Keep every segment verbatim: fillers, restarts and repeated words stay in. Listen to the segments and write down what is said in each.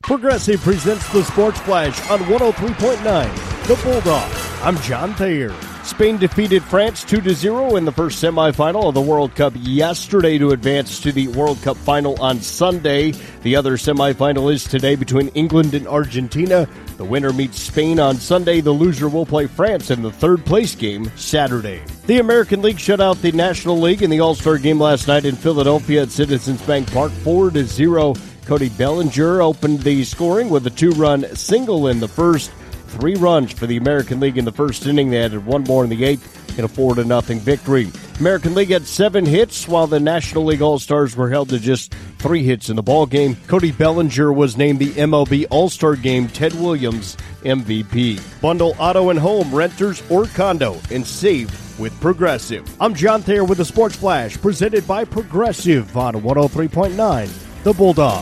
Progressive presents the Sports Flash on one oh three point nine, The Bulldog. I'm John Thayer. Spain defeated France two to zero in the first semifinal of the World Cup yesterday to advance to the World Cup final on Sunday. The other semifinal is today between England and Argentina. The winner meets Spain on Sunday. The loser will play France in the third-place game Saturday. The American League shut out the National League in the All-Star game last night in Philadelphia at Citizens Bank Park, four to zero. Cody Bellinger opened the scoring with a two-run single in the first. Three runs for the American League in the first inning. They added one more in the eighth in a four to nothing victory. American League had seven hits, while the National League All-Stars were held to just three hits in the ballgame. Cody Bellinger was named the M L B All-Star Game Ted Williams M V P. Bundle auto and home, renters, or condo, and save with Progressive. I'm John Thayer with the Sports Flash, presented by Progressive on one oh three point nine, The Bulldog.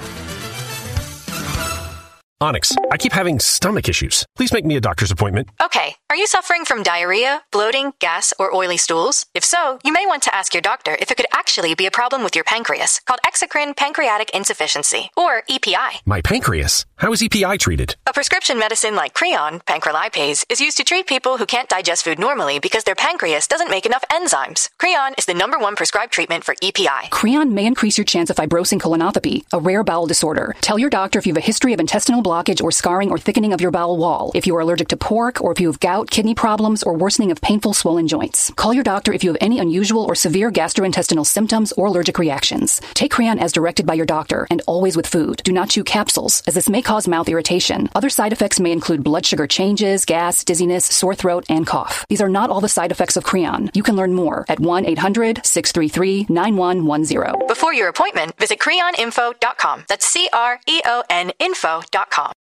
Onyx, I keep having stomach issues. Please make me a doctor's appointment. Okay. Are you suffering from diarrhea, bloating, gas, or oily stools? If so, you may want to ask your doctor if it could actually be a problem with your pancreas, called exocrine pancreatic insufficiency, or E P I. My pancreas? How is E P I treated? A prescription medicine like Creon, pancrelipase, is used to treat people who can't digest food normally because their pancreas doesn't make enough enzymes. Creon is the number one prescribed treatment for E P I. Creon may increase your chance of fibrosing colonopathy, a rare bowel disorder. Tell your doctor if you have a history of intestinal blockage or scarring or thickening of your bowel wall, if you are allergic to pork, or if you have gout, kidney problems, or worsening of painful swollen joints. Call your doctor if you have any unusual or severe gastrointestinal symptoms or allergic reactions. Take Creon as directed by your doctor, and always with food. Do not chew capsules, as this may cause mouth irritation. Other side effects may include blood sugar changes, gas, dizziness, sore throat, and cough. These are not all the side effects of Creon. You can learn more at one eight hundred six three three nine one one zero. Before your appointment, visit creon info dot com. That's C R E O N info dot com.